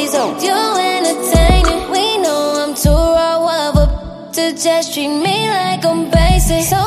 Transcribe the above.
so you entertaining. We know I'm too raw of a to just treat me like I'm basic. So